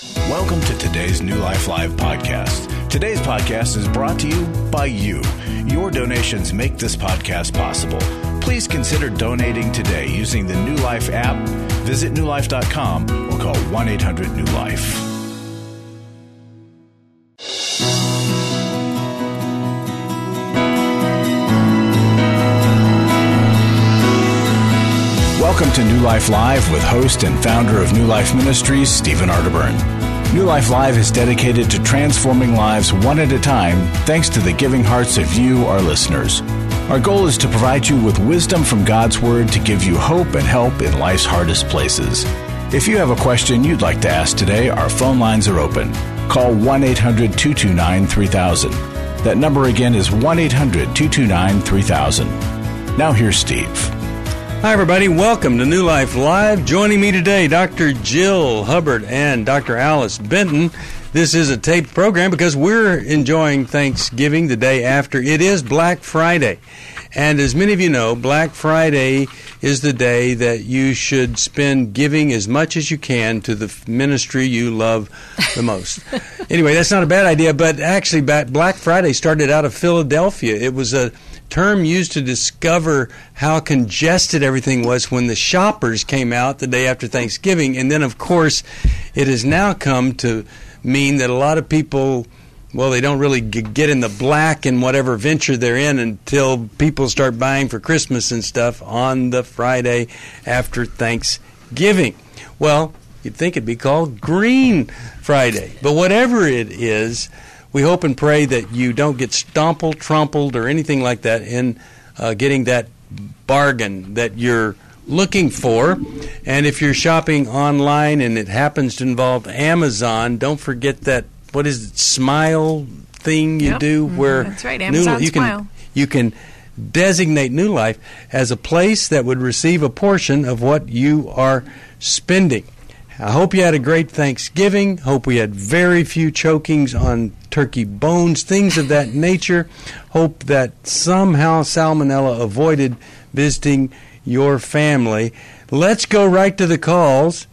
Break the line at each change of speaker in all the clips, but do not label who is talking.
Welcome to today's New Life Live podcast. Today's podcast is brought to you by you. Your donations make this podcast possible. Please consider donating today using the New Life app, visit newlife.com, or call 1-800-NEW-LIFE. Welcome to New Life Live with host and founder of New Life Ministries, Stephen Arterburn. New Life Live is dedicated to transforming lives one at a time thanks to the giving hearts of you, our listeners. Our goal is to provide you with wisdom from God's Word to give you hope and help in life's hardest places. If you have a question you'd like to ask today, our phone lines are open. Call 1-800-229-3000. That number again is 1-800-229-3000. Now here's Steve.
Hi, everybody. Welcome to New Life Live. Joining me today, Dr. Jill Hubbard and Dr. Alice Benton. This is a taped program because we're enjoying Thanksgiving the day after. It is Black Friday. And as many of you know, Black Friday is the day that you should spend giving as much as you can to the ministry you love the most. Anyway, that's not a bad idea, but actually Black Friday started out of Philadelphia. It was a term used to discover how congested everything was when the shoppers came out the day after Thanksgiving. And then, of course, it has now come to mean that a lot of people, well, they don't really get in the black in whatever venture they're in until people start buying for Christmas and stuff on the Friday after Thanksgiving. Well, you'd think it'd be called Green Friday. But whatever it is, we hope and pray that you don't get stompled, trampled, or anything like that in getting that bargain that you're looking for. And if you're shopping online and it happens to involve Amazon, don't forget that, what is it, Smile thing you do? Where
that's right, Amazon Smile.
You can designate New Life as a place that would receive a portion of what you are spending. I hope you had a great Thanksgiving. Hope we had very few chokings on turkey bones, things of that nature. Hope that somehow salmonella avoided visiting your family. Let's go right to the calls.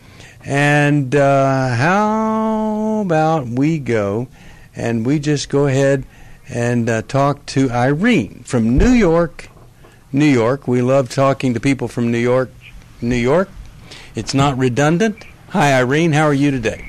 And how about we go and we just go ahead and talk to Irene from New York, New York. We love talking to people from New York, New York. It's not redundant. Hi, Irene. How are you today?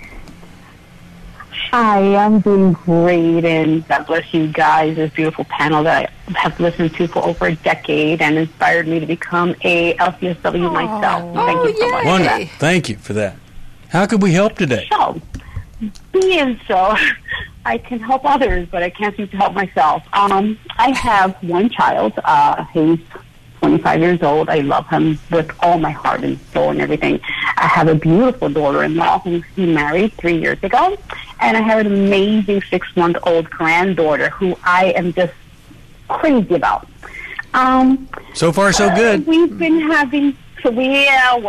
Hi, I'm doing great, and God bless you guys, this beautiful panel that I have listened to for over a decade and inspired me to become a LCSW myself. Thank you so much.
Wonderful. Thank you for that. How could we help today?
So, being so, I can help others, but I can't seem to help myself. I have one child. He's 25 years old. I love him with all my heart and soul and everything. I have a beautiful daughter-in-law who he married 3 years ago, and I have an amazing 6-month-old granddaughter who I am just crazy about.
So far, so good.
We've been having, we've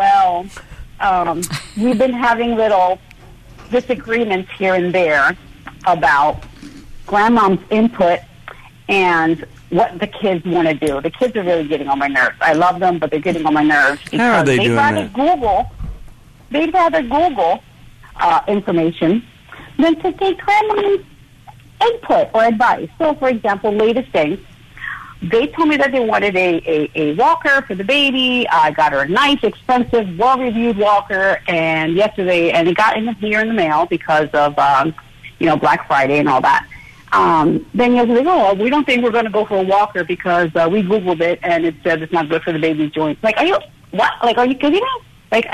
been having little disagreements here and there about grandmom's input and what the kids want to do. The kids are really getting on my nerves. I love them, but they're getting on my nerves because
How are they doing that?
They'd rather Google information than to take grandma's input or advice. So, for example, latest thing, they told me that they wanted a walker for the baby. I got her a nice, expensive, well-reviewed walker, and yesterday, and it got here in the mail because of, Black Friday and all that. Then yesterday, we don't think we're going to go for a walker because we Googled it and it said it's not good for the baby's joints. Like, are you kidding me? Like,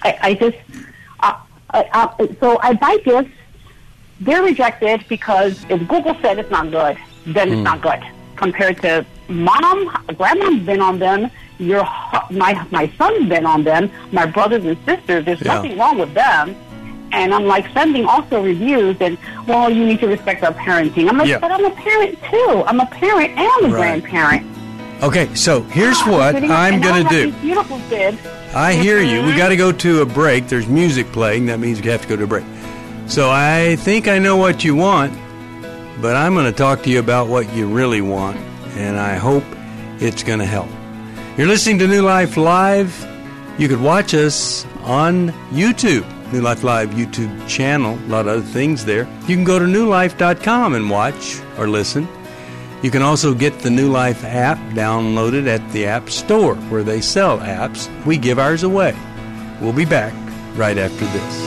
so I buy gifts. They're rejected because if Google said it's not good, then it's not good. Compared to grandma's been on them, my son's been on them, my brothers and sisters, there's nothing wrong with them. And I'm like sending also reviews and, well, you need to respect our parenting. I'm like, but I'm a parent too. I'm a parent and I'm a grandparent.
Okay, so here's what I'm going to do.
Beautiful kids.
I hear you. We got to go to a break. There's music playing. That means we have to go to a break. So I think I know what you want, but I'm going to talk to you about what you really want, and I hope it's going to help. You're listening to New Life Live. You could watch us on YouTube. New Life Live YouTube channel, a lot of other things there. You can go to newlife.com and watch or listen. You can also get the New Life app downloaded at the App Store where they sell apps. We give ours away. We'll be back right after this.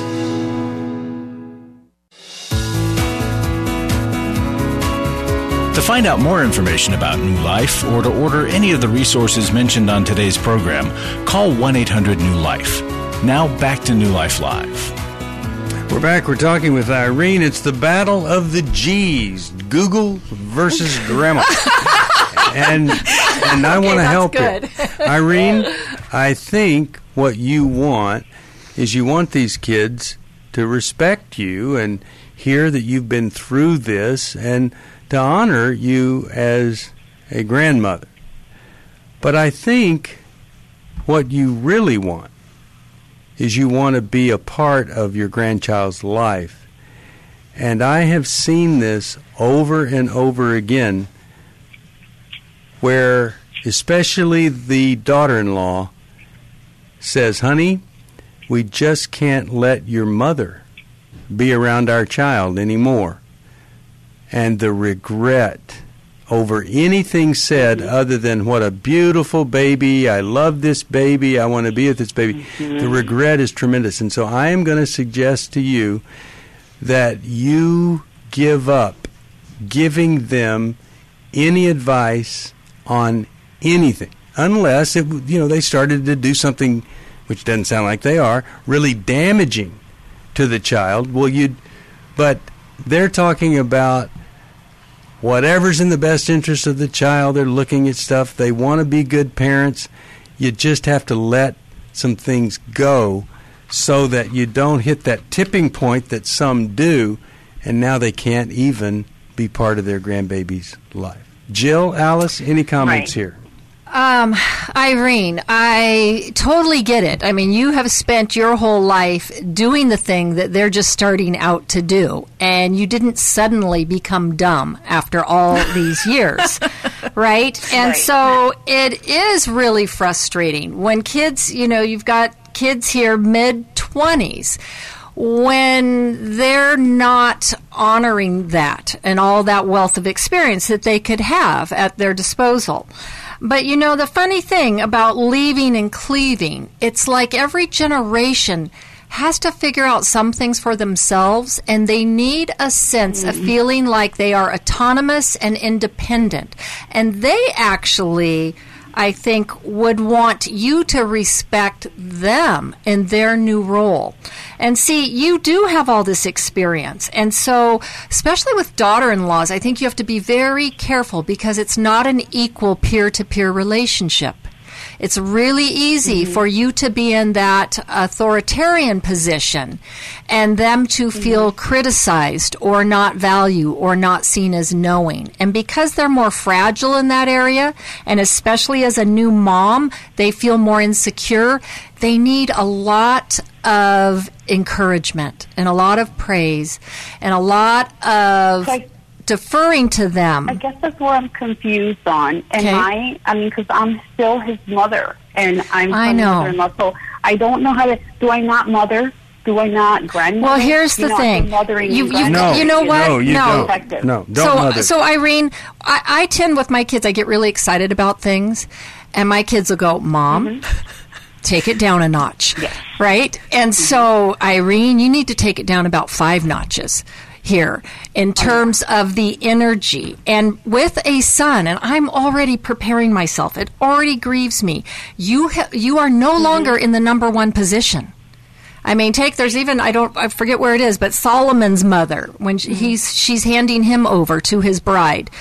To find out more information about New Life or to order any of the resources mentioned on today's program, call 1-800-NEW-LIFE. Now back to New Life Live.
We're back. We're talking with Irene. It's the battle of the G's. Google versus Grandma. and I want to help you. Irene, I think what you want is you want these kids to respect you and hear that you've been through this and to honor you as a grandmother. But I think what you really want is you want to be a part of your grandchild's life. And I have seen this over and over again where especially the daughter-in-law says, honey, we just can't let your mother be around our child anymore. And the regret over anything said other than what a beautiful baby, I love this baby, I want to be with this baby, the regret is tremendous. And so I am going to suggest to you that you give up giving them any advice on anything, unless they started to do something, which doesn't sound like they are, really damaging to the child. But they're talking about whatever's in the best interest of the child. They're looking at stuff. They want to be good parents. You just have to let some things go so that you don't hit that tipping point that some do, and now they can't even be part of their grandbaby's life. Jill, Alice, any comments here?
Irene, I totally get it. I mean, you have spent your whole life doing the thing that they're just starting out to do, and you didn't suddenly become dumb after all these years, right? And so it is really frustrating when kids, you've got kids here mid-20s, when they're not honoring that and all that wealth of experience that they could have at their disposal. But, the funny thing about leaving and cleaving, it's like every generation has to figure out some things for themselves, and they need a sense of feeling like they are autonomous and independent. And they actually, I think, would want you to respect them in their new role. And see, you do have all this experience. And so, especially with daughter-in-laws, I think you have to be very careful because it's not an equal peer-to-peer relationship. It's really easy for you to be in that authoritarian position and them to feel criticized or not valued or not seen as knowing. And because they're more fragile in that area, and especially as a new mom, they feel more insecure, they need a lot of encouragement and a lot of praise and a lot of deferring to them.
I guess that's what I'm confused on. Because I'm still his mother, and I'm mother-in-law, so I don't know how to. Do I not mother? Do I not grandmother?
Well, here's the thing. You know what?
No, don't mother.
So Irene, I tend with my kids, I get really excited about things, and my kids will go, Mom, take it down a notch, right? And so, Irene, you need to take it down about 5 notches here in terms of the energy. And with a son, and I'm already preparing myself, it already grieves me. You are no longer in the number one position. I mean, there's even, I forget where it is, but Solomon's mother, when she's handing him over to his bride.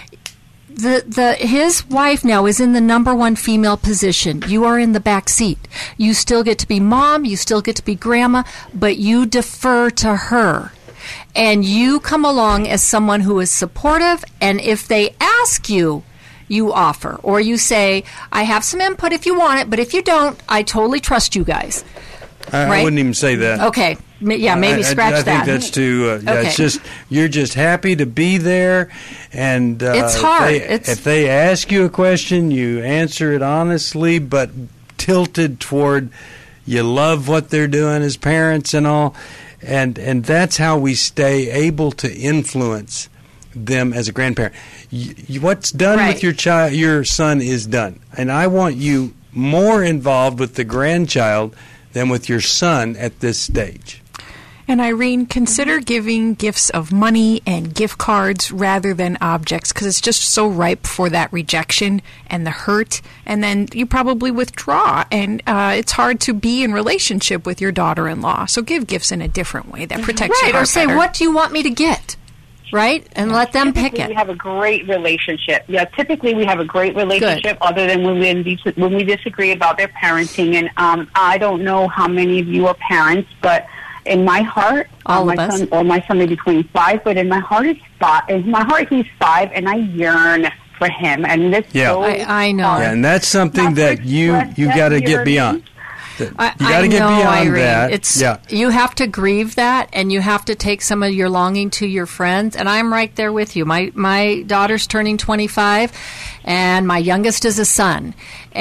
His wife now is in the number one female position. You are in the back seat. You still get to be mom, you still get to be grandma, but you defer to her. And you come along as someone who is supportive, and if they ask you, you offer. Or you say, I have some input if you want it, but if you don't, I totally trust you guys.
I wouldn't even say that.
Okay. Yeah, maybe scratch that.
I think that's too, it's just, you're just happy to be there. And
it's hard.
If they ask you a question, you answer it honestly, but tilted toward You love what they're doing as parents and all. And that's how we stay able to influence them as a grandparent. What's done with your son is done. And I want you more involved with the grandchild than with your son at this stage.
And Irene, consider giving gifts of money and gift cards rather than objects, because it's just so ripe for that rejection and the hurt, and then you probably withdraw, and it's hard to be in relationship with your daughter-in-law. So give gifts in a different way that protects your heart
or say,
better.
what do you want me to get? Right? And let them pick it.
We have a great relationship. Yeah, typically we have a great relationship. Good. Other than when we disagree about their parenting. And I don't know how many of you are parents, but in my heart, my son may be 25, but in my heart he's 5. In my heart he's 5, and I yearn for him. And this
I know.
Yeah, and that's something that you got to get beyond. You got to get beyond
Irene.
that.
You have to grieve that, and you have to take some of your longing to your friends. And I'm right there with you. My daughter's turning 25, and my youngest is a son.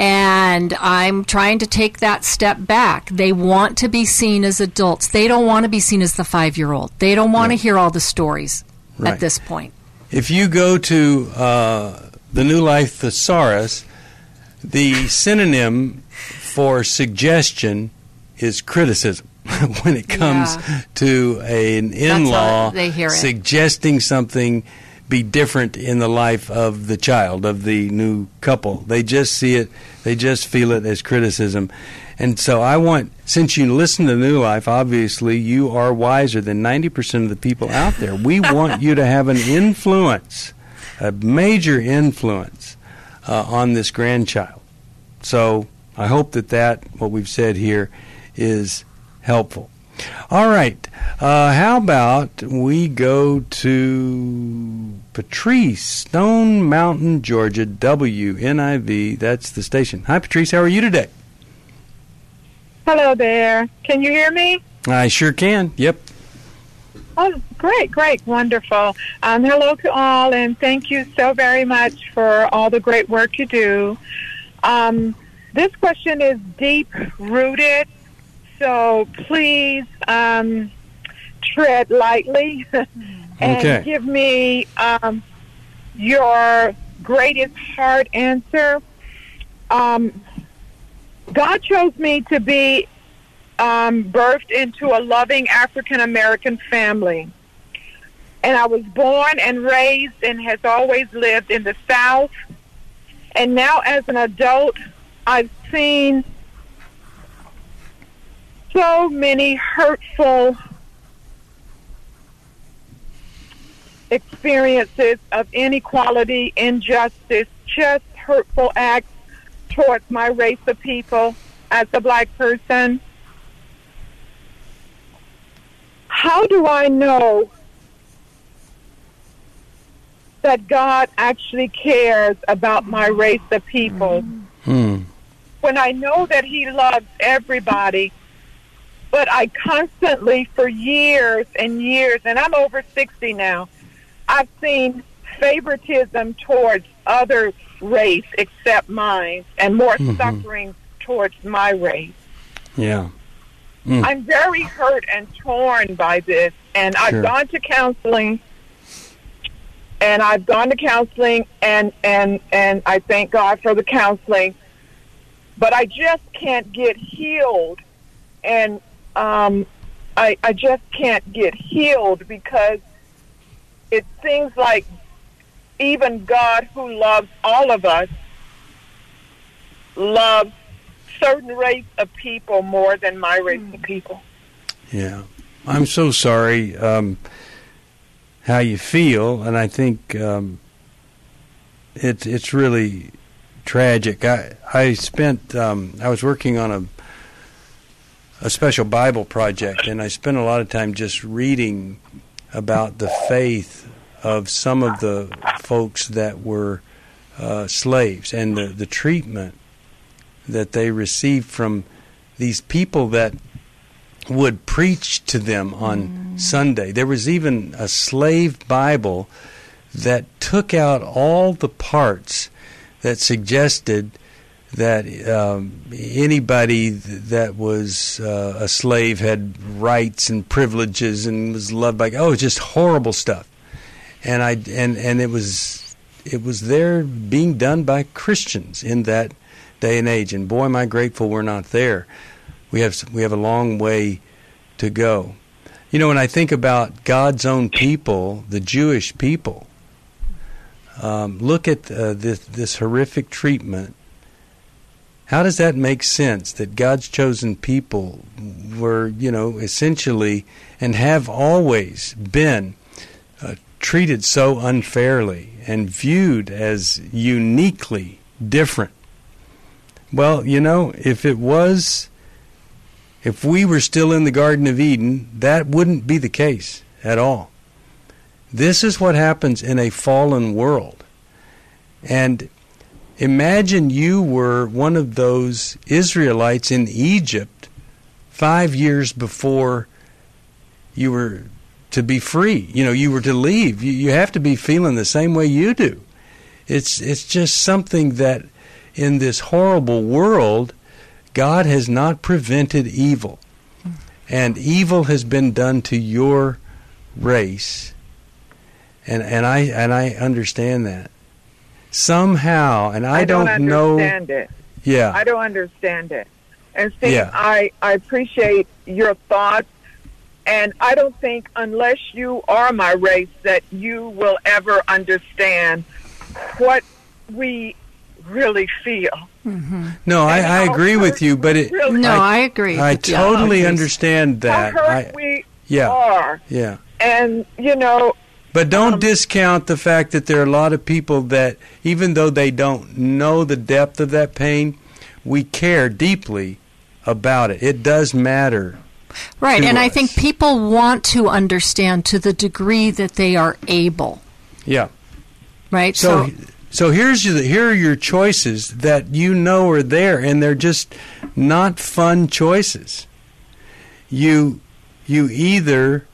And I'm trying to take that step back. They want to be seen as adults. They don't want to be seen as the 5-year-old. They don't want to hear all the stories at this point.
If you go to the New Life Thesaurus, the synonym for suggestion is criticism when it comes to an in-law suggesting something be different in the life of the child, of the new couple. They just see it, they just feel it as criticism. And so since you listen to New Life, obviously you are wiser than 90% of the people out there. We want you to have an influence, a major influence on this grandchild. So I hope that what we've said here is helpful. All right. How about we go to Patrice, Stone Mountain, Georgia, WNIV. That's the station. Hi, Patrice. How are you today?
Hello there. Can you hear me?
I sure can. Yep.
Oh, great. Wonderful. Hello to all, and thank you so very much for all the great work you do. This question is deep-rooted, so please tread lightly and give me your greatest heart answer. God chose me to be birthed into a loving African-American family. And I was born and raised and has always lived in the South. And now as an adult, I've seen so many hurtful experiences of inequality, injustice, just hurtful acts towards my race of people as a black person. How do I know that God actually cares about my race of people? When I know that He loves everybody, but I constantly, for years and years, and I'm over 60 now, I've seen favoritism towards other race except mine, and more suffering towards my race.
Yeah.
I'm very hurt and torn by this, and I've gone to counseling, and I thank God for the counseling, but I just can't get healed, and I just can't get healed because it seems like even God, who loves all of us, loves certain race of people more than my race of people.
Yeah. I'm so sorry how you feel, and I think it's really tragic. I was working on a special Bible project, and I spent a lot of time just reading about the faith of some of the folks that were slaves and the treatment that they received from these people that would preach to them on Sunday. There was even a slave Bible that took out all the parts that suggested that anybody that was a slave had rights and privileges and was loved by, just horrible stuff. And it was there being done by Christians in that day and age. And boy, am I grateful we're not there. We have a long way to go. When I think about God's own people, the Jewish people, look at this horrific treatment. How does that make sense that God's chosen people were, essentially and have always been treated so unfairly and viewed as uniquely different? Well, if we were still in the Garden of Eden, that wouldn't be the case at all. This is what happens in a fallen world. And imagine you were one of those Israelites in Egypt 5 years before you were to be free. You were to leave. You have to be feeling the same way you do. It's just something that in this horrible world, God has not prevented evil. And evil has been done to your race. And I understand that. Somehow, and I don't know.
Understand it.
Yeah.
I don't understand it. And Steve,
Yeah.
I appreciate your thoughts, and I don't think unless you are my race that you will ever understand what we really feel.
Mm-hmm.
No, I agree with you, but
I agree.
I totally understand that.
How hurt we
Yeah.
are.
Yeah.
And,
But don't discount the fact that there are a lot of people that, even though they don't know the depth of that pain, we care deeply about it. It does matter.
Right, and
us.
I think people want to understand to the degree that they are able.
Yeah.
Right?
So here are your choices that are there, and they're just not fun choices. You either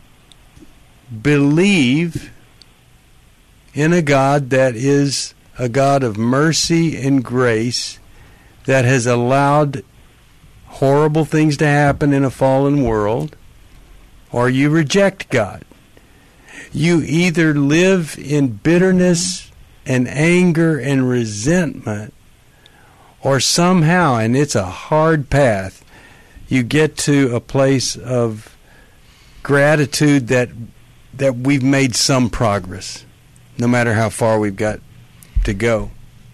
believe in a God that is a God of mercy and grace that has allowed horrible things to happen in a fallen world, or you reject God. You either live in bitterness and anger and resentment, or somehow, and it's a hard path, you get to a place of gratitude that we've made some progress, no matter how far we've got to go.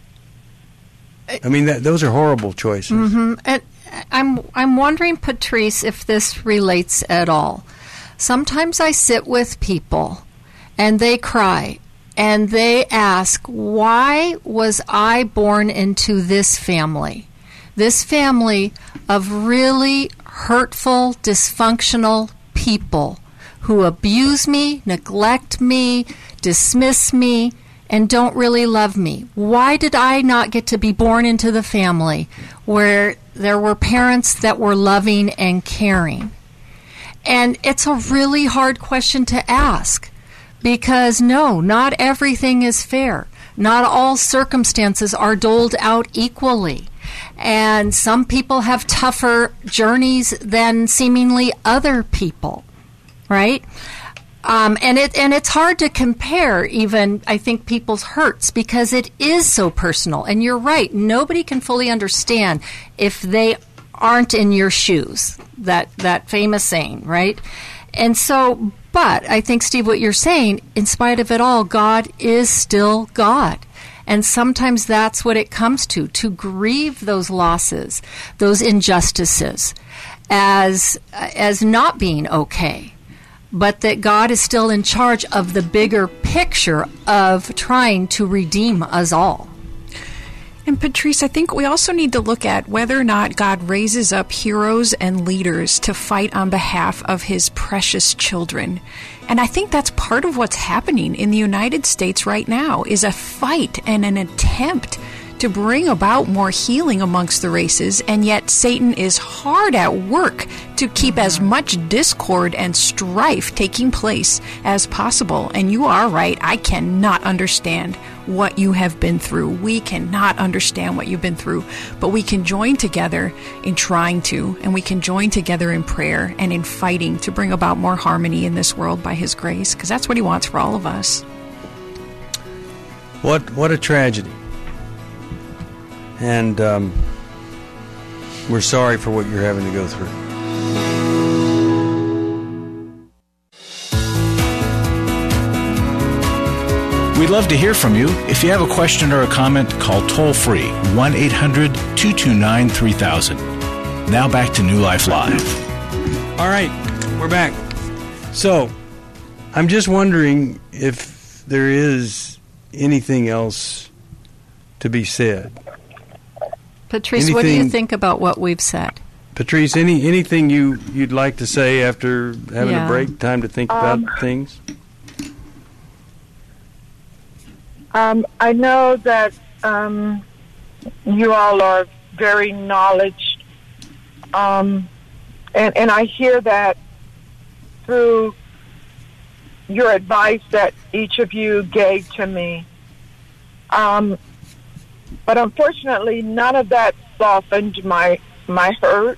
I mean, those are horrible choices.
Mm-hmm. And I'm wondering, Patrice, if this relates at all. Sometimes I sit with people, and they cry, and they ask, why was I born into this family? This family of really hurtful, dysfunctional people who abuse me, neglect me, dismiss me, and don't really love me. Why did I not get to be born into the family where there were parents that were loving and caring? And it's a really hard question to ask because, no, not everything is fair. Not all circumstances are doled out equally. And some people have tougher journeys than seemingly other people, right? And it's hard to compare even, I think, people's hurts because it is so personal. And you're right, nobody can fully understand if they aren't in your shoes, that famous saying, right? And so, but I think, Steve, what you're saying, in spite of it all, God is still God. And sometimes that's what it comes to grieve those losses, those injustices, as not being okay. But that God is still in charge of the bigger picture of trying to redeem us all.
And Patrice, I think we also need to look at whether or not God raises up heroes and leaders to fight on behalf of his precious children. And I think that's part of what's happening in the United States right now, is a fight and an attempt to bring about more healing amongst the races, and yet Satan is hard at work to keep as much discord and strife taking place as possible. And you are right, I cannot understand what you have been through. We cannot understand what you've been through, but we can join together in trying to, and we can join together in prayer and in fighting to bring about more harmony in this world by His grace, because that's what He wants for all of us.
What a tragedy. And we're sorry for what you're having to go through.
We'd love to hear from you. If you have a question or a comment, call toll-free 1-800-229-3000. Now back to New Life Live.
All right, we're back. So, I'm just wondering if there is anything else to be said.
Patrice, what do you think about what we've said?
Patrice, anything you'd like to say after having a break, time to think about things?
I know that you all are very knowledgeable, and I hear that through your advice that each of you gave to me. But unfortunately, none of that softened my hurt.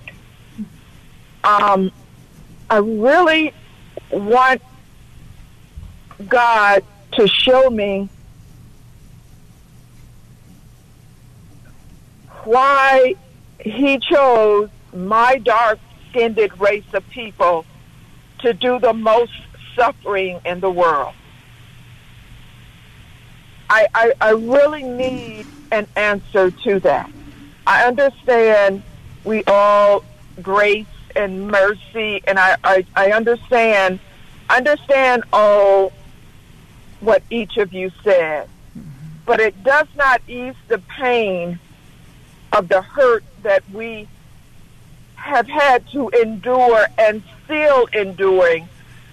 I really want God to show me why He chose my dark-skinned race of people to do the most suffering in the world. I really need an answer to that. I understand we all grace and mercy, and I understand all what each of you said, but it does not ease the pain of the hurt that we have had to endure and still enduring,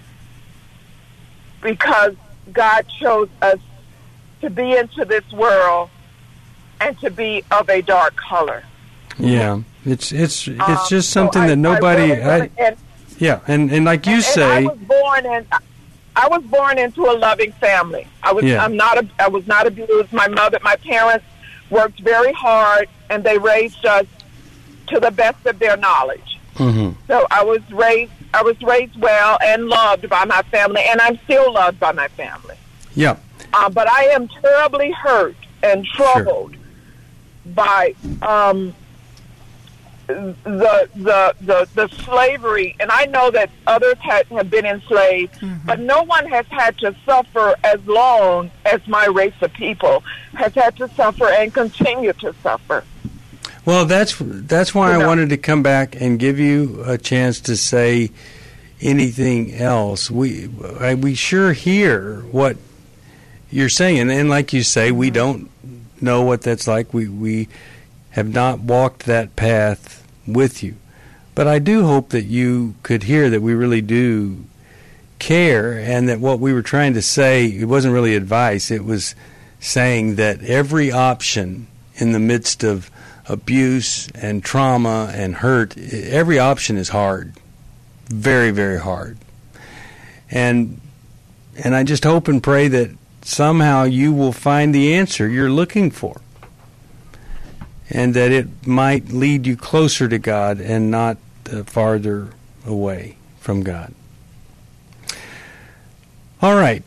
because God chose us to be into this world and to be of a dark color.
Yeah, it's just something that nobody. And like you say,
I was born into a loving family. I was not abused. My parents worked very hard, and they raised us to the best of their knowledge. Mm-hmm. So I was raised well and loved by my family, and I'm still loved by my family.
Yeah.
But I am terribly hurt and troubled by the slavery, and I know that others have been enslaved, but no one has had to suffer as long as my race of people has had to suffer and continue to suffer.
Well, that's why I wanted to come back and give you a chance to say anything else. We sure hear what you're saying, and like you say, we don't know what that's like. We have not walked that path with you. But I do hope that you could hear that we really do care, and that what we were trying to say, it wasn't really advice, it was saying that every option in the midst of abuse and trauma and hurt, every option is hard. Very, very hard. And I just hope and pray that somehow you will find the answer you're looking for, and that it might lead you closer to God and not farther away from God. All right,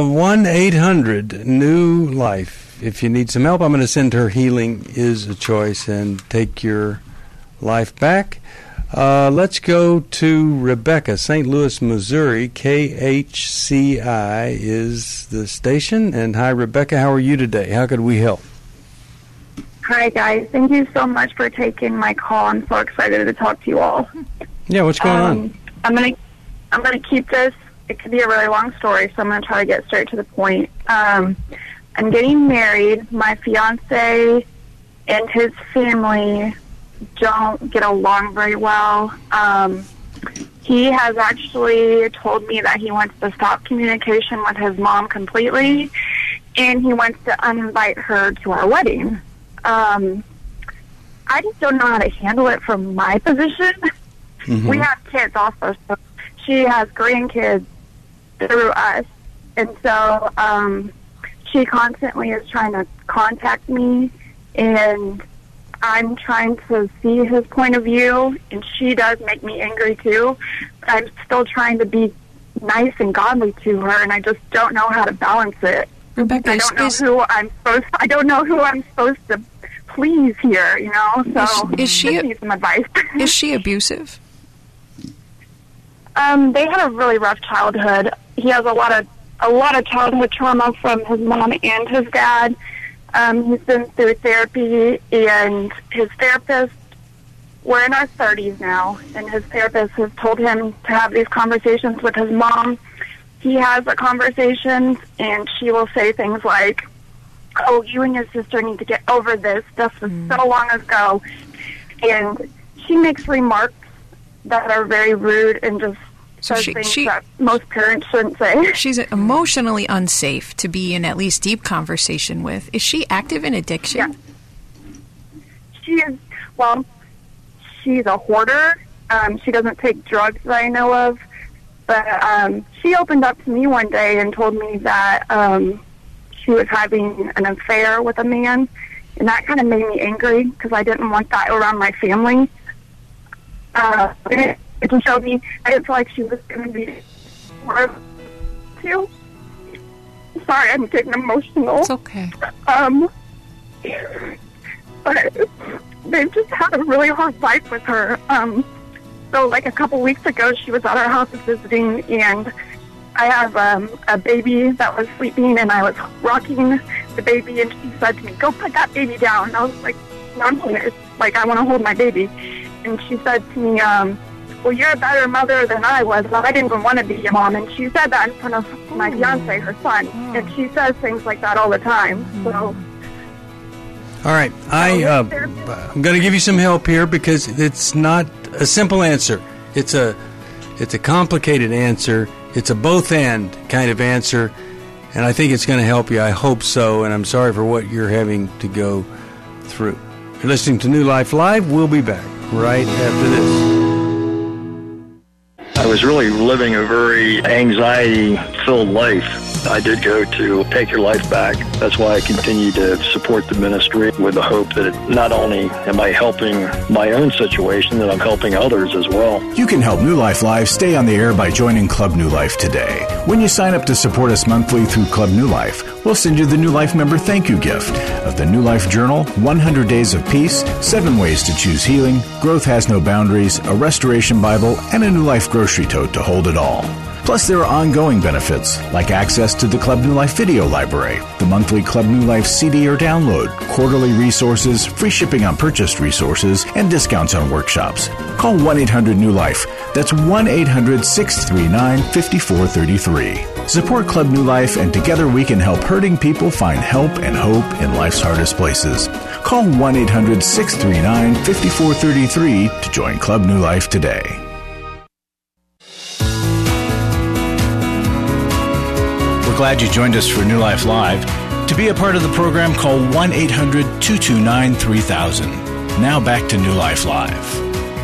1-800-NEW-LIFE. If you need some help, I'm going to send her Healing is a Choice and take your life back. Let's go to Rebecca, St. Louis, Missouri. KHCI is the station. And hi, Rebecca. How are you today? How could we help?
Hi, guys. Thank you so much for taking my call. I'm so excited to talk to you all.
Yeah, what's going on?
I'm gonna keep this. It could be a really long story, so I'm gonna try to get straight to the point. I'm getting married. My fiance and his family don't get along very well. He has actually told me that he wants to stop communication with his mom completely, and he wants to uninvite her to our wedding. I just don't know how to handle it from my position.
Mm-hmm.
We have kids also, so she has grandkids through us. And so she constantly is trying to contact me, and I'm trying to see his point of view, and she does make me angry too. But I'm still trying to be nice and godly to her, and I just don't know how to balance it.
Rebecca,
I don't know who I'm supposed to please here, you know. So
is she
just need some advice.
Is she abusive?
They had a really rough childhood. He has a lot of childhood trauma from his mom and his dad. He's been through therapy, and his therapist, we're in our 30s now, and his therapist has told him to have these conversations with his mom. He has the conversations, and she will say things like, "Oh, you and your sister need to get over this. This was so long ago." And she makes remarks that are very rude and just says things that most parents shouldn't say.
She's emotionally unsafe to be in at least deep conversation with. Is she active in addiction?
Yeah. She is, well, she's a hoarder. She doesn't take drugs that I know of. But she opened up to me one day and told me that she was having an affair with a man. And that kind of made me angry because I didn't want that around my family. It just showed me I didn't feel like she was going to be too. Sorry, I'm getting emotional.
It's okay.
But they've just had a really hard life with her. So, like a couple weeks ago, she was at our house visiting, and I have a baby that was sleeping, and I was rocking the baby, and she said to me, "Go put that baby down." And I was like, "No, I'm here. Like, I want to hold my baby." And she said to me, "Well, you're a better mother than I was. But I didn't even want to be your mom." And she said that in front of my fiance, her son. And she says things like that all the time. So.
All right, I'm going to give you some help here because it's not a simple answer. It's a complicated answer. It's a both-and kind of answer, and I think it's going to help you. I hope so, and I'm sorry for what you're having to go through. You're listening to New Life Live. We'll be back right after this.
I was really living a very anxiety-filled life. I did go to Take Your Life Back. That's why I continue to support the ministry with the hope that not only am I helping my own situation, that I'm helping others as well.
You can help New Life Live stay on the air by joining Club New Life today. When you sign up to support us monthly through Club New Life, we'll send you the New Life member thank you gift of the New Life Journal, 100 Days of Peace, 7 Ways to Choose Healing, Growth Has No Boundaries, a Restoration Bible, and a New Life grocery tote to hold it all. Plus, there are ongoing benefits, like access to the Club New Life video library, the monthly Club New Life CD or download, quarterly resources, free shipping on purchased resources, and discounts on workshops. Call 1-800-NEW-LIFE. That's 1-800-639-5433. Support Club New Life, and together we can help hurting people find help and hope in life's hardest places. Call 1-800-639-5433 to join Club New Life today. Glad you joined us for New Life Live. To be a part of the program, call 1-800-229-3000. Now back to New Life Live.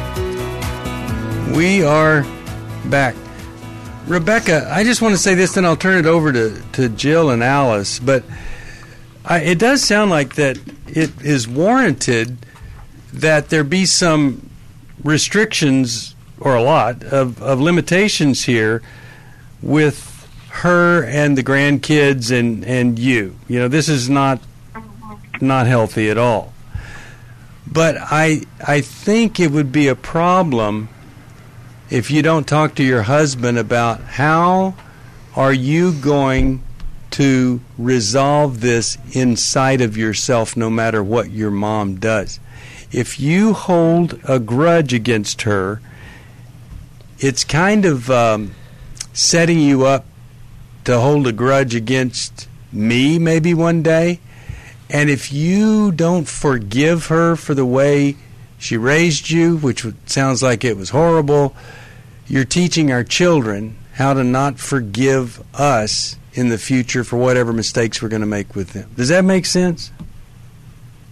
We are back. Rebecca, I just want to say this, then I'll turn it over to Jill and Alice. But it does sound like that it is warranted that there be some restrictions, or a lot, of limitations here with her and the grandkids and you. You know, this is not healthy at all. But I think it would be a problem if you don't talk to your husband about how are you going to resolve this inside of yourself no matter what your mom does. If you hold a grudge against her, it's kind of setting you up to hold a grudge against me maybe one day. And if you don't forgive her for the way she raised you, which sounds like it was horrible, you're teaching our children how to not forgive us in the future for whatever mistakes we're going to make with them. Does that make sense?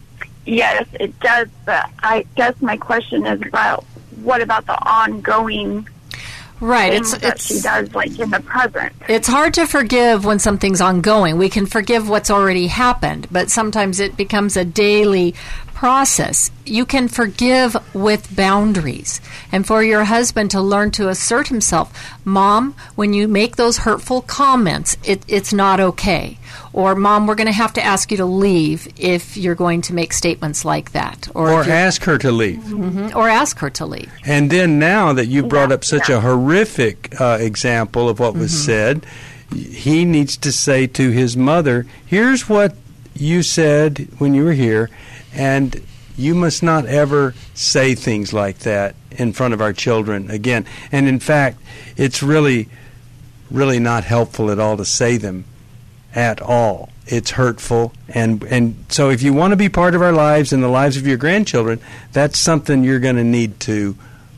Yes, it does. But I guess my question is about what about the ongoing
Right.
things that she does, like in the present?
It's hard to forgive when something's ongoing. We can forgive what's already happened, but sometimes it becomes a daily process. You can forgive with boundaries. And for your husband to learn to assert himself, Mom, when you make those hurtful comments, it's not okay. Or, Mom, we're going to have to ask you to leave if you're going to make statements like that.
Or ask her to leave.
Mm-hmm. Or ask her to leave.
And then now that you brought up such a horrific example of what was said, he needs to say to his mother, here's what you said when you were here, and you must not ever say things like that in front of our children again. And in fact, it's really, really not helpful at all to say them at all. It's hurtful. And so if you want to be part of our lives and the lives of your grandchildren, that's something you're going to need to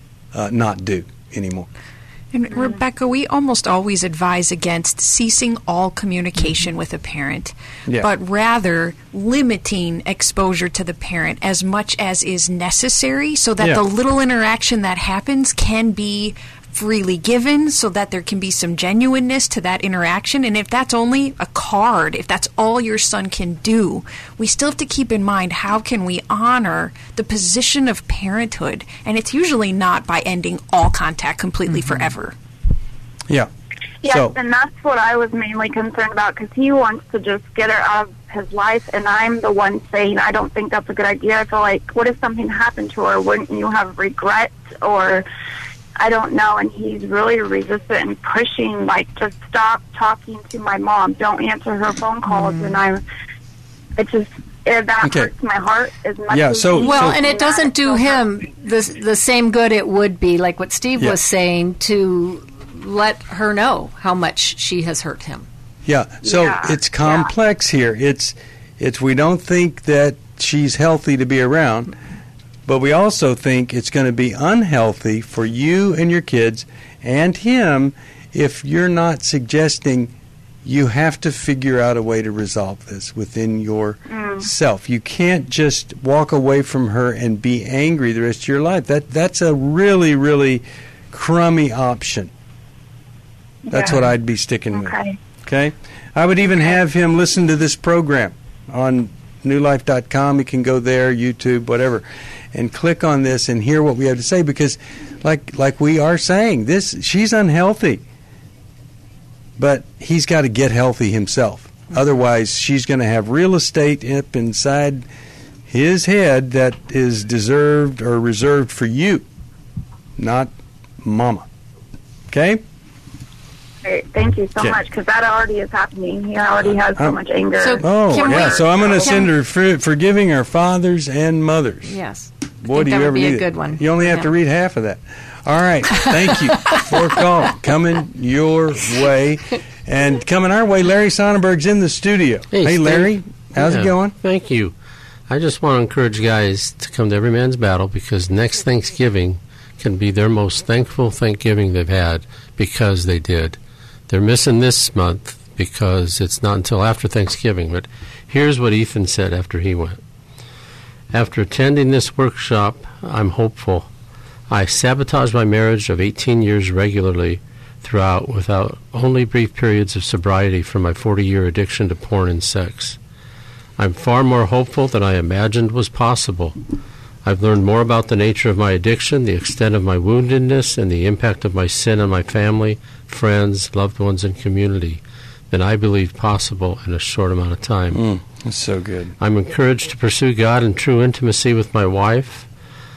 not do anymore.
And Rebecca, we almost always advise against ceasing all communication with a parent, but rather limiting exposure to the parent as much as is necessary so that the little interaction that happens can be freely given so that there can be some genuineness to that interaction. And if that's only a card, if that's all your son can do, we still have to keep in mind how can we honor the position of parenthood. And it's usually not by ending all contact completely forever.
Yeah.
Yes,
So-
and that's what I was mainly concerned about, because he wants to just get her out of his life, and I'm the one saying, I don't think that's a good idea. I feel like, what if something happened to her? Wouldn't you have regret? Or I don't know, and he's really resistant and pushing, like, just stop talking to my mom. Don't answer her phone calls. And that hurts my heart as much as
and it doesn't do him the same good it would be, like what Steve was saying, to let her know how much she has hurt him.
It's complex here. It's we don't think that she's healthy to be around, but we also think it's going to be unhealthy for you and your kids and him if you're not suggesting you have to figure out a way to resolve this within yourself. You can't just walk away from her and be angry the rest of your life. That's a really, really crummy option. That's what I'd be sticking with. Okay? I would even have him listen to this program on newlife.com. He can go there, YouTube, whatever, and click on this and hear what we have to say, because like we are saying, she's unhealthy. But he's got to get healthy himself. Otherwise, she's going to have real estate up inside his head that is deserved or reserved for you, not Mama. Okay?
Great. Thank you so much, because that already is happening. He already has so much anger.
So
I'm going to send her forgiving our fathers and mothers.
Yes.
Boy, do you
that
ever
would be
need
a good one.
You only have to read half of that. All right. Thank you for calling. Coming your way. And coming our way, Larry Sonnenberg's in the studio. Hey Larry. How's it going?
Thank you. I just want to encourage guys to come to Every Man's Battle, because next Thanksgiving can be their most thankful Thanksgiving they've had, because they did. They're missing this month because it's not until after Thanksgiving. But here's what Ethan said after he went. After attending this workshop, I'm hopeful. I sabotaged my marriage of 18 years regularly throughout, without only brief periods of sobriety from my 40-year addiction to porn and sex. I'm far more hopeful than I imagined was possible. I've learned more about the nature of my addiction, the extent of my woundedness, and the impact of my sin on my family, friends, loved ones, and community than I believed possible in a short amount of time.
That's so good.
I'm encouraged to pursue God in true intimacy with my wife.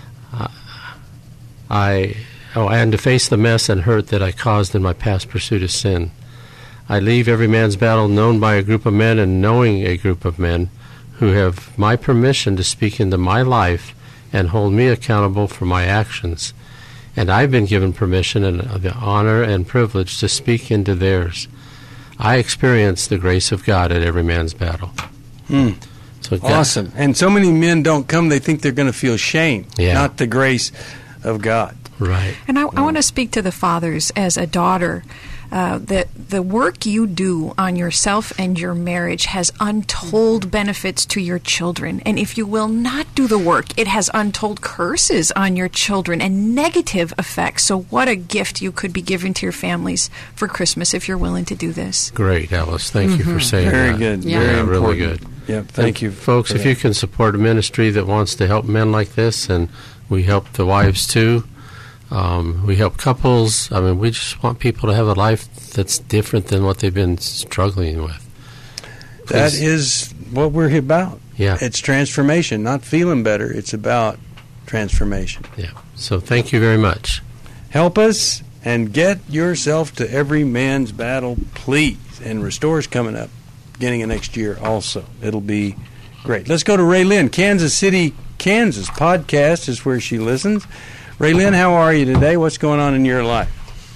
And to face the mess and hurt that I caused in my past pursuit of sin. I leave Every Man's Battle known by a group of men and knowing a group of men who have my permission to speak into my life and hold me accountable for my actions. And I've been given permission and the honor and privilege to speak into theirs. I experience the grace of God at Every Man's Battle. So
awesome. And so many men don't come, they think they're going to feel shame, not the grace of God.
Right.
And I want to speak to the fathers as a daughter. the work you do on yourself and your marriage has untold benefits to your children. And if you will not do the work, it has untold curses on your children and negative effects. So what a gift you could be giving to your families for Christmas if you're willing to do this.
Great, Alice. Thank you for saying
Very
that.
good.
Yeah.
Very
really
important.
good.
Yep. Thank you.
Folks, if you can support a ministry that wants to help men like this, and we help the wives too, we help couples. I mean, we just want people to have a life that's different than what they've been struggling with.
That is what we're about.
Yeah.
It's transformation, not feeling better. It's about transformation.
Yeah. So thank you very much.
Help us and get yourself to Every Man's Battle, please. And Restore's coming up beginning of next year also. It'll be great. Let's go to Ray Lynn, Kansas City, Kansas. Podcast is where she listens. Ray Lynn, how are you today? What's going on in your life?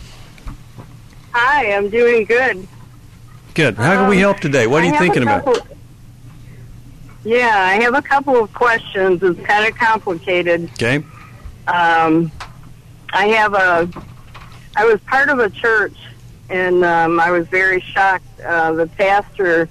Hi, I'm doing good.
Good. How can we help today? What are you thinking about?
Yeah, I have a couple of questions. It's kind of complicated.
Okay.
I was part of a church, and I was very shocked. The pastor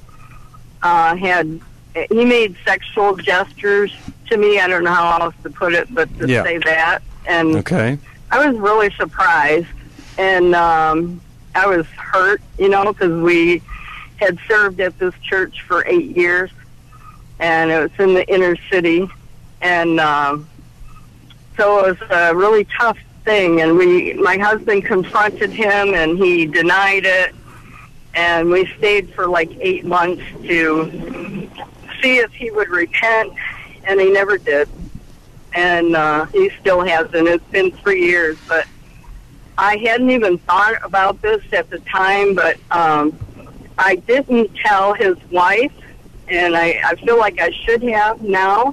he made sexual gestures to me. I don't know how else to put it, but to say that. And
okay.
I was really surprised, and I was hurt, because we had served at this church for 8 years, and it was in the inner city, and so it was a really tough thing, and my husband confronted him, and he denied it, and we stayed for like 8 months to see if he would repent, and he never did, and he still hasn't. It's been 3 years, but I hadn't even thought about this at the time, but I didn't tell his wife, and I feel like I should have now.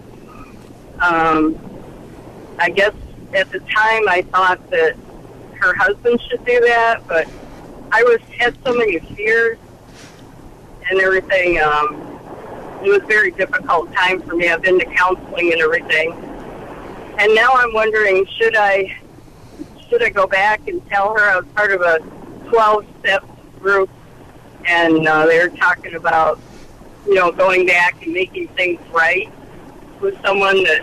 I guess at the time I thought that her husband should do that, but I had so many fears and everything. It was a very difficult time for me. I've been to counseling and everything. And now I'm wondering, should I go back and tell her? I was part of a 12-step group, and they were talking about, going back and making things right with someone that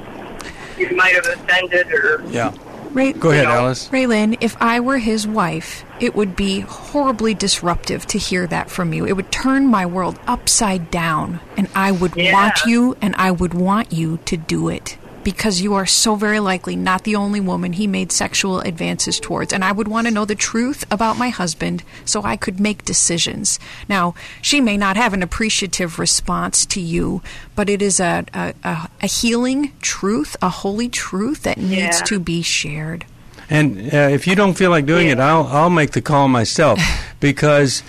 you might have offended or...
Yeah. Go ahead, Alice.
Raylyn, if I were his wife, it would be horribly disruptive to hear that from you. It would turn my world upside down, and I would want you, and I would want you to do it. Because you are so very likely not the only woman he made sexual advances towards. And I would want to know the truth about my husband so I could make decisions. Now, she may not have an appreciative response to you, but it is a healing truth, a holy truth that needs to be shared.
And if you don't feel like doing it, I'll make the call myself, because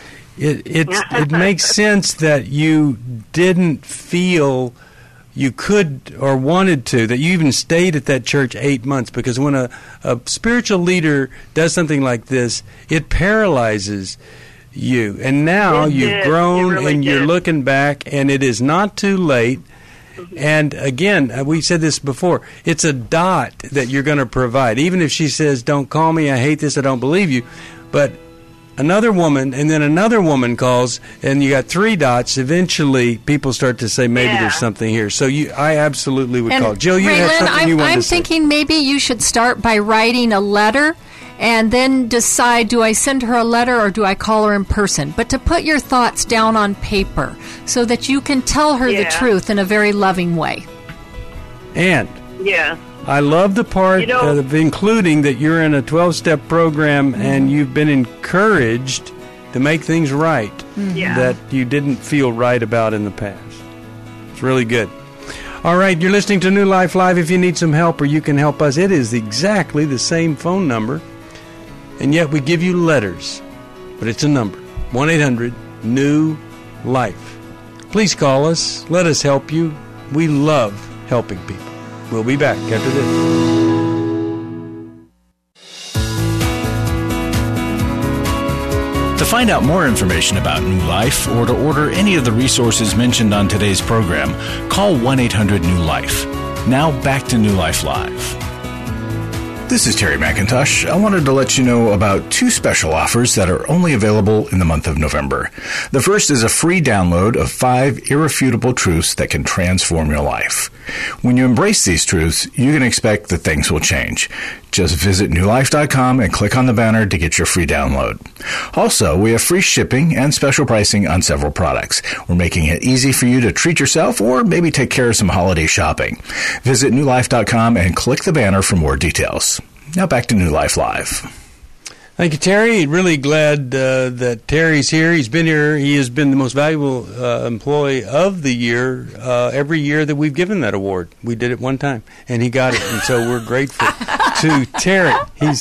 it makes sense that you didn't feel you could or wanted to, that you even stayed at that church 8 months, because when a spiritual leader does something like this, it paralyzes you. And now you've grown and you're looking back, and it is not too late. And again, we said this before, it's a dot that you're going to provide. Even if she says, don't call me, I hate this, I don't believe you. But another woman, and then another woman calls, and you got 3 dots. Eventually, people start to say, maybe there's something here. So I absolutely would call. Jill, you had something you wanted to say.
I'm thinking maybe you should start by writing a letter and then decide, do I send her a letter or do I call her in person? But to put your thoughts down on paper so that you can tell her the truth in a very loving way.
And I love the part of including that you're in a 12-step program and you've been encouraged to make things right that you didn't feel right about in the past. It's really good. All right, you're listening to New Life Live. If you need some help or you can help us, it is exactly the same phone number, and yet we give you letters, but it's a number, 1-800-NEW-LIFE. Please call us. Let us help you. We love helping people. We'll be back after this.
To find out more information about New Life or to order any of the resources mentioned on today's program, call 1-800-NEW-LIFE. Now back to New Life Live. This is Terry McIntosh. I wanted to let you know about two special offers that are only available in the month of November. The first is a free download of 5 irrefutable truths that can transform your life. When you embrace these truths, you can expect that things will change. Just visit newlife.com and click on the banner to get your free download. Also, we have free shipping and special pricing on several products. We're making it easy for you to treat yourself or maybe take care of some holiday shopping. Visit newlife.com and click the banner for more details. Now back to New Life Live.
Thank you, Terry. Really glad that Terry's here. He's been here. He has been the most valuable employee of the year every year that we've given that award. We did it one time, and he got it, and so we're grateful to Terry.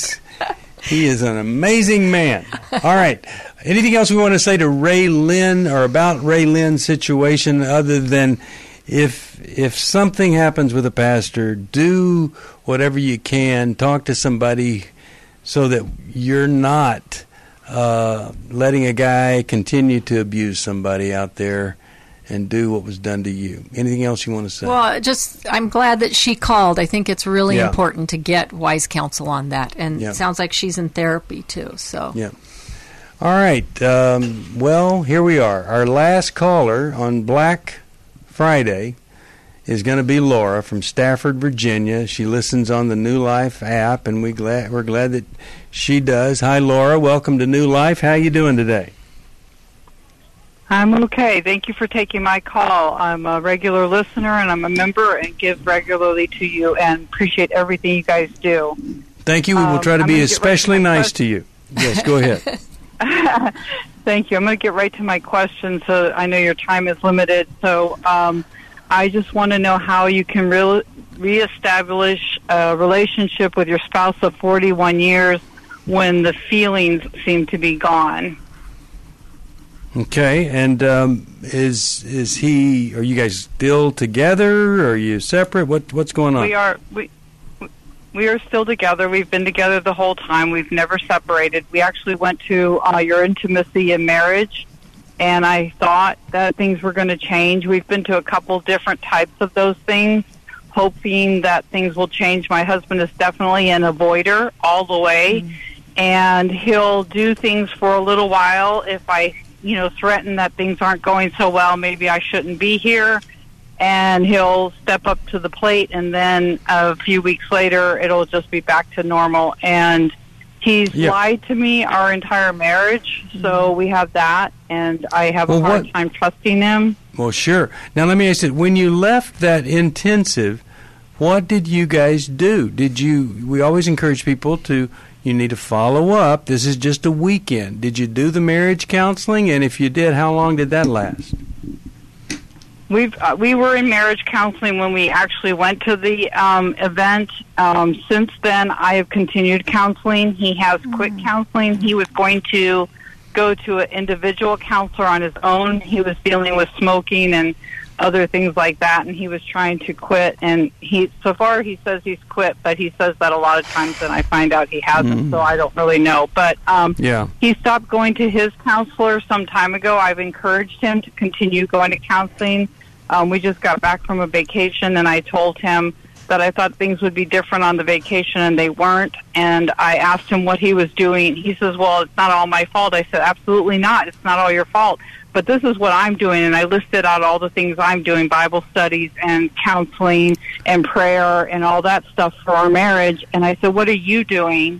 He is an amazing man. All right. Anything else we want to say to Ray Lynn or about Ray Lynn's situation other than if something happens with a pastor, do whatever you can, talk to somebody so that you're not letting a guy continue to abuse somebody out there and do what was done to you. Anything else you want to say?
Well, I'm glad that she called. I think it's really important to get wise counsel on that. And it sounds like she's in therapy too. So.
Yeah. All right. Well, here we are. Our last caller on Black Friday is going to be Laura from Stafford, Virginia. She listens on the New Life app, and we're glad that she does. Hi, Laura. Welcome to New Life. How you doing today?
I'm okay. Thank you for taking my call. I'm a regular listener, and I'm a member and give regularly to you and appreciate everything you guys do.
Thank you. We will try to be especially nice to you. Yes, go ahead.
Thank you. I'm going to get right to my question, so I know your time is limited. So I just want to know how you can reestablish a relationship with your spouse of 41 years when the feelings seem to be gone.
Okay, and is he? Are you guys still together? Are you separate? What's going on?
We are still together. We've been together the whole time. We've never separated. We actually went to your intimacy in marriage, and I thought that things were going to change. We've been to a couple different types of those things, hoping that things will change. My husband is definitely an avoider all the way, and he'll do things for a little while. If I, threaten that things aren't going so well, maybe I shouldn't be here, and he'll step up to the plate, and then a few weeks later, it'll just be back to normal. And he's lied to me our entire marriage, so we have that, and I have a hard time trusting him.
Well, sure. Now, let me ask you, when you left that intensive, what did you guys do? We always encourage people you need to follow up. This is just a weekend. Did you do the marriage counseling? And if you did, how long did that last?
We were in marriage counseling when we actually went to the event. Since then, I have continued counseling. He has quit counseling. He was going to go to an individual counselor on his own. He was dealing with smoking and other things like that, and he was trying to quit. And so far he says he's quit, but he says that a lot of times, and I find out he hasn't, so I don't really know. But he stopped going to his counselor some time ago. I've encouraged him to continue going to counseling. We just got back from a vacation, and I told him that I thought things would be different on the vacation, and they weren't. And I asked him what he was doing. He says, well, it's not all my fault. I said, absolutely not. It's not all your fault. But this is what I'm doing, and I listed out all the things I'm doing, Bible studies and counseling and prayer and all that stuff for our marriage. And I said, what are you doing,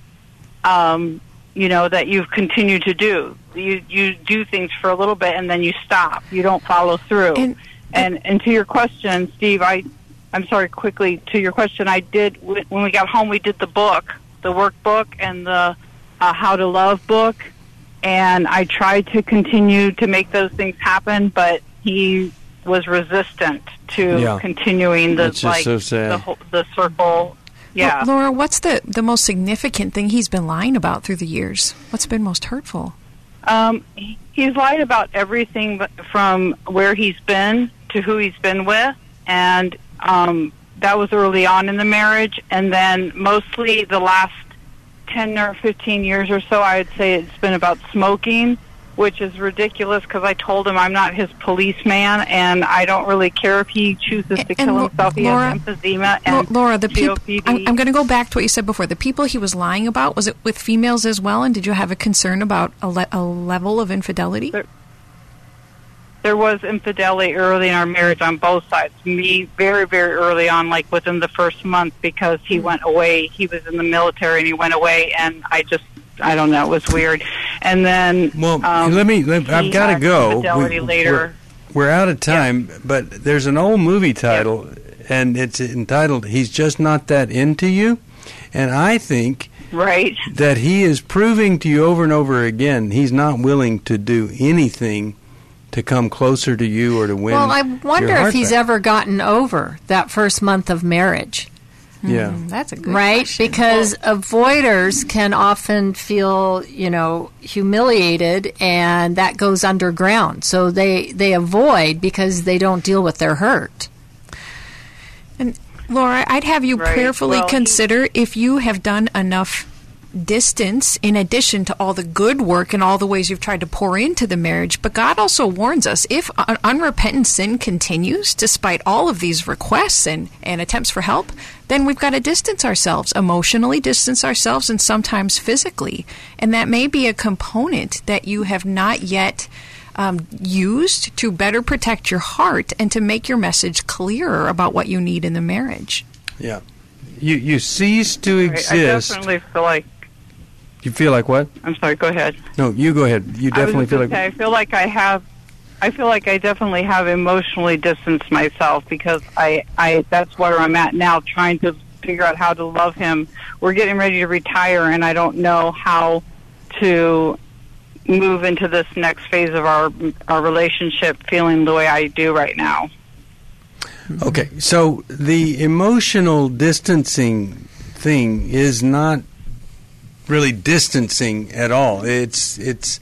that you've continued to do? You do things for a little bit, and then you stop. You don't follow through. And to your question, Steve, I'm sorry, quickly, to your question, I did, when we got home, we did the book, the workbook and the How to Love book, and I tried to continue to make those things happen, but he was resistant to continuing the circle. Yeah.
Well, Laura, what's the most significant thing he's been lying about through the years? What's been most hurtful?
He's lied about everything from where he's been to who he's been with, and that was early on in the marriage, and then mostly the last 10 or 15 years or so, I would say it's been about smoking, which is ridiculous because I told him I'm not his policeman, and I don't really care if he chooses to kill himself. He has emphysema and
Laura, the people.
COPD.
I'm going to go back to what you said before. The people he was lying about, was it with females as well? And did you have a concern about a level of infidelity?
There was infidelity early in our marriage on both sides. Me, very, very early on, like within the first month, because he went away. He was in the military and he went away, and I don't know, it was weird. And then,
I've got to go.
Later.
We're out of time, but there's an old movie title, and it's entitled "He's Just Not That Into You," and I think that he is proving to you over and over again he's not willing to do anything to come closer to you or to win.
Well, I wonder if he's ever gotten over that first month of marriage.
Yeah.
That's a good
question. Because avoiders can often feel, humiliated, and that goes underground. So they avoid because they don't deal with their hurt.
And Laura, I'd have you prayerfully consider if you have done enough distance in addition to all the good work and all the ways you've tried to pour into the marriage. But God also warns us, if unrepentant sin continues despite all of these requests and attempts for help, then we've got to distance ourselves, emotionally distance ourselves, and sometimes physically. And that may be a component that you have not yet used to better protect your heart and to make your message clearer about what you need in the marriage.
Yeah. You cease to exist.
I definitely feel like...
You feel like what?
I'm sorry, go ahead.
No, you go ahead. You definitely feel like...
I feel like I definitely have emotionally distanced myself because I that's where I'm at now, trying to figure out how to love him. We're getting ready to retire, and I don't know how to move into this next phase of our relationship feeling the way I do right now.
Okay, so the emotional distancing thing is not really distancing at all. It's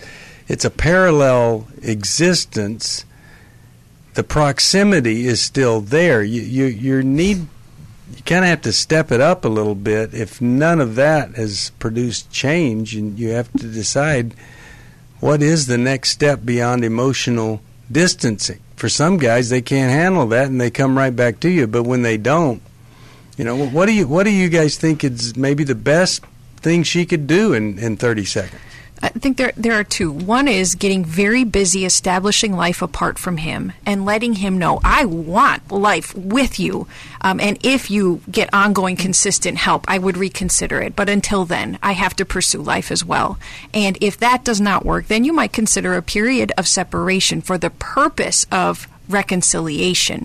a parallel existence. The proximity is still there. You kind of have to step it up a little bit. If none of that has produced change, and you have to decide what is the next step beyond emotional distancing. For some guys, they can't handle that, and they come right back to you. But when they don't, what do you guys think is maybe the best thing she could do in 30 seconds?
I think there are two. One is getting very busy establishing life apart from him and letting him know, I want life with you. And if you get ongoing, consistent help, I would reconsider it. But until then, I have to pursue life as well. And if that does not work, then you might consider a period of separation for the purpose of reconciliation.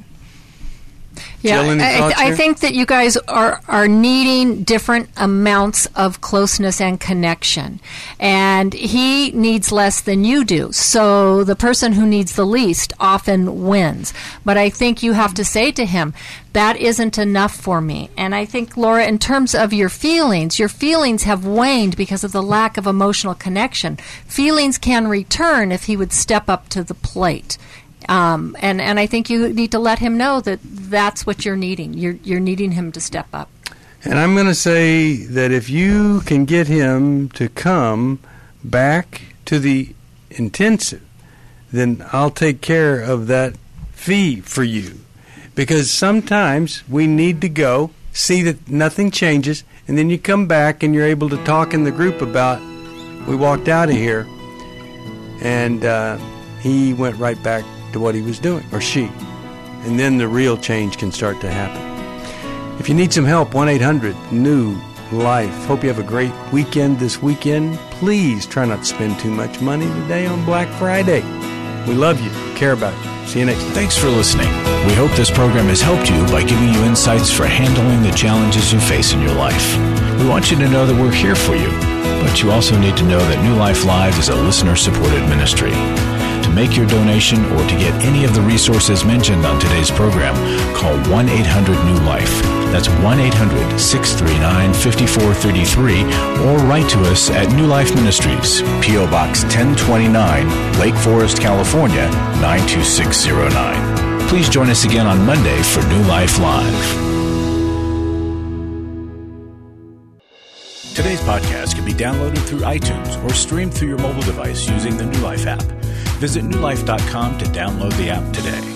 Yeah, I think that you guys are needing different amounts of closeness and connection. And he needs less than you do. So the person who needs the least often wins. But I think you have to say to him, that isn't enough for me. And I think, Laura, in terms of your feelings have waned because of the lack of emotional connection. Feelings can return if he would step up to the plate. And I think you need to let him know that that's what you're needing. You're needing him to step up.
And I'm going to say that if you can get him to come back to the intensive, then I'll take care of that fee for you. Because sometimes we need to go, see that nothing changes, and then you come back and you're able to talk in the group about, we walked out of here, and he went right back to what he was doing, or she. And then the real change can start to happen. If you need some help, 1-800-NEW-LIFE. Hope you have a great weekend this weekend. Please try not to spend too much money today on Black Friday. We love you. Care about you. See you next time.
Thanks for listening. We hope this program has helped you by giving you insights for handling the challenges you face in your life. We want you to know that we're here for you, but you also need to know that New Life Live is a listener-supported ministry. To make your donation or to get any of the resources mentioned on today's program, call 1-800-NEW-LIFE. That's 1-800-639-5433, or write to us at New Life Ministries, P.O. Box 1029, Lake Forest, California, 92609. Please join us again on Monday for New Life Live. Today's podcast can be downloaded through iTunes or streamed through your mobile device using the New Life app. Visit newlife.com to download the app today.